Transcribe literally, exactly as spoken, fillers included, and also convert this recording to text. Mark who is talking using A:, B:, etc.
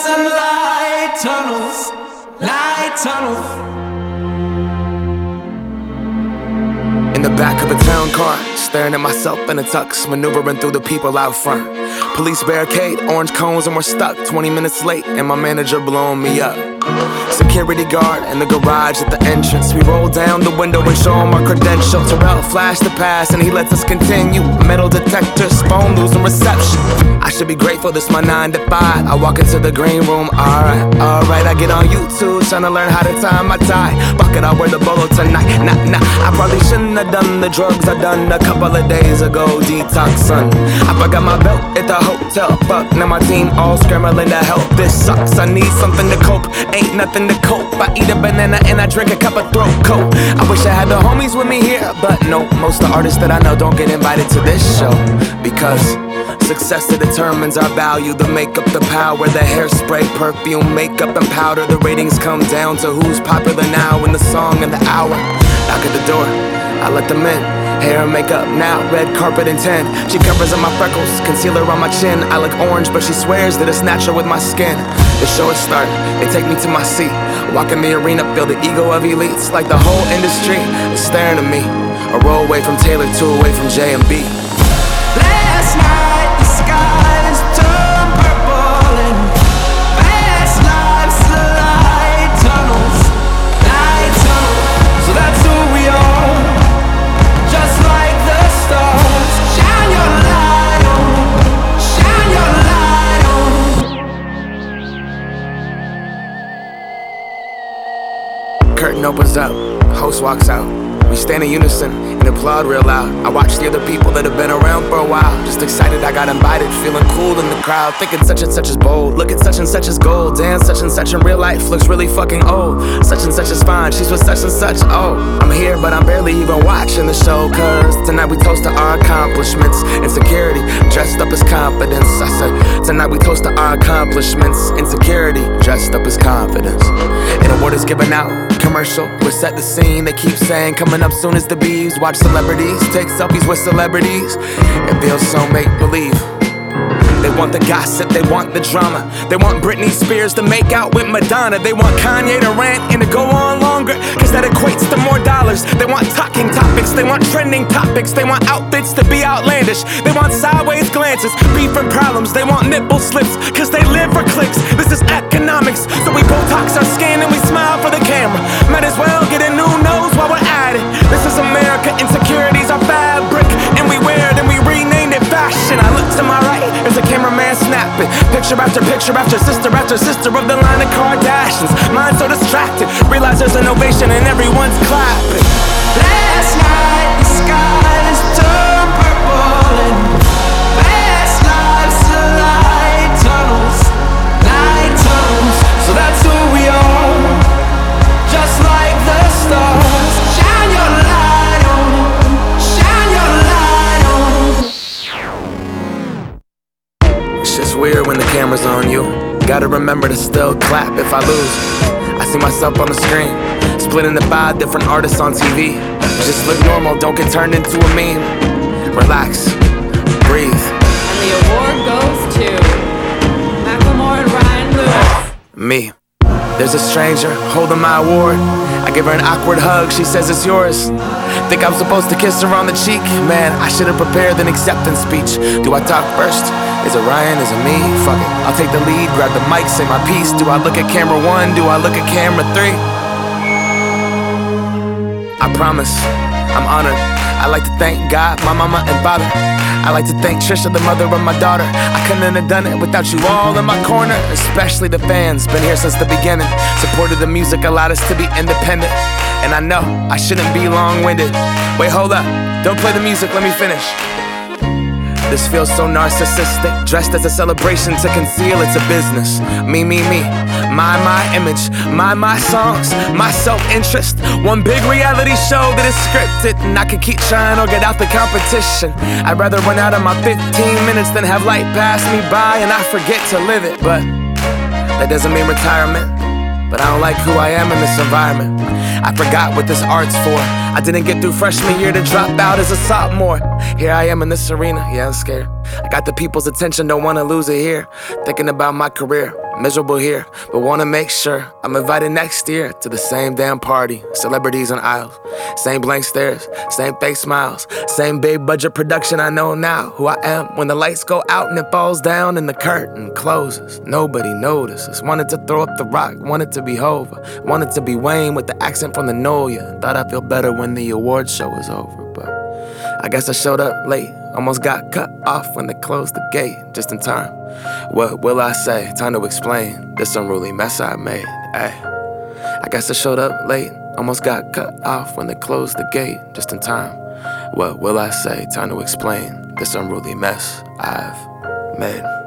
A: and light tunnels, light tunnels.
B: In the back of a town car, staring at myself in a tux, maneuvering through the people out front. Police barricade, orange cones, and we're stuck. Twenty minutes late, and my manager blowing me up. Security guard in the garage at the entrance. We roll down the window and show him our credentials. Terrell flashed the pass and he lets us continue. Metal detectors, phone losing reception. I should be grateful this my nine to five. I walk into the green room, alright, alright. I get on YouTube, trying to learn how to tie my tie. Bucket, I'll wear the bolo tonight. Nah, nah, I probably shouldn't have done the drugs I done a couple of days ago. Detox, son. I forgot my belt at the hotel. Fuck, now my team all scrambling to help. This sucks, I need something to cope. Ain't nothing to cope. I eat a banana and I drink a cup of throat coat. I wish I had the homies with me here, but no, most of the artists that I know don't get invited to this show. Because success that determines our value. The makeup, the power, the hairspray, perfume, makeup and powder. The ratings come down to who's popular now in the song and the hour. Knock at the door, I let them in. Hair and makeup now, red carpet and ten. She covers up my freckles, concealer on my chin. I look orange, but she swears that it's natural with my skin. The show is starting, they take me to my seat. Walk in the arena, feel the ego of elites. Like the whole industry is staring at me. A row away from Taylor, two away from J and B.
A: Last night the skies turned purple and past lives to light tunnels, light tunnels. So that's who we are, just like the stars. Shine your light on, shine your light on.
B: Curtain opens up, host walks out. We stand in unison and applaud real loud. I watch the other people that have been around for a while. Just excited I got invited, feeling cool in the crowd. Thinking such and such is bold, look at such and such as gold. Damn, such and such in real life looks really fucking old. Such and such is fine, she's with such and such, oh. I'm here but I'm barely even watching the show. Cause tonight we toast to our accomplishments. Insecurity, dressed up as confidence. I said, tonight we toast to our accomplishments. Insecurity, dressed up as confidence. An award is given out, commercial, we set the scene. They keep saying coming up soon as the bees. Watch celebrities take selfies with celebrities. It feels so make-believe. They want the gossip, they want the drama. They want Britney Spears to make out with Madonna. They want Kanye to rant and to go on longer, cause that equates to more dollars. They want talking topics, they want trending topics. They want outfits to be outlandish. They want sideways glances, beef and problems. They want nipple slips, cause they live for clicks. This is economics, so we Botox our skin and we smile for the camera. Might as well get a new nose while we're at it. This is America, insecurities are fabric, and we wear it and we rename it fashion. I look to my right, there's a cameraman snapping picture after picture after sister after sister of the line of Kardashians. Mind so distracted, realize there's an ovation and everyone's clapping.
A: Last night the skies turned purple and past lives to light tunnels, light tunnels. So that's who we are, just like the stars. Shine your light on, shine your light on.
B: It's just weird when the camera's on you. Gotta remember to still clap if I lose. I see myself on the screen, split into five different artists on T V. Just look normal, don't get turned into a meme. Relax, breathe.
C: And the award goes to Macklemore and Ryan Lewis.
B: Me. There's a stranger holding my award. I give her an awkward hug, she says it's yours. Think I'm supposed to kiss her on the cheek? Man, I should've prepared an acceptance speech. Do I talk first? Is it Ryan? Is it me? Fuck it, I'll take the lead, grab the mic, say my piece. Do I look at camera one? Do I look at camera three? I promise, I'm honored. I like to thank God, my mama and father. I like to thank Trisha, the mother of my daughter. I couldn't have done it without you all in my corner. Especially the fans, been here since the beginning. Supported the music, allowed us to be independent. And I know I shouldn't be long-winded. Wait, hold up, don't play the music, let me finish. This feels so narcissistic, dressed as a celebration to conceal it's a business. Me, me, me, my, my image, my, my songs, my self-interest. One big reality show that is scripted, and I could keep trying or get out the competition. I'd rather run out of my fifteen minutes than have light pass me by and I forget to live it. But that doesn't mean retirement. But I don't like who I am in this environment. I forgot what this art's for. I didn't get through freshman year to drop out as a sophomore. Here I am in this arena, yeah, I'm scared. I got the people's attention, don't wanna lose it here. Thinking about my career, miserable here, but wanna make sure I'm invited next year to the same damn party. Celebrities on aisles, same blank stares, same fake smiles, same big budget production. I know now who I am when the lights go out and it falls down and the curtain closes. Nobody notices. Wanted to throw up the rock, wanted to be Hova, wanted to be Wayne with the accent from the Noya. Thought I'd feel better when the award show was over, but I guess I showed up late. Almost got cut off when they closed the gate, just in time. What will I say? Time to explain this unruly mess I made. Ay. I guess I showed up late. Almost got cut off when they closed the gate, just in time. What will I say? Time to explain this unruly mess I've made.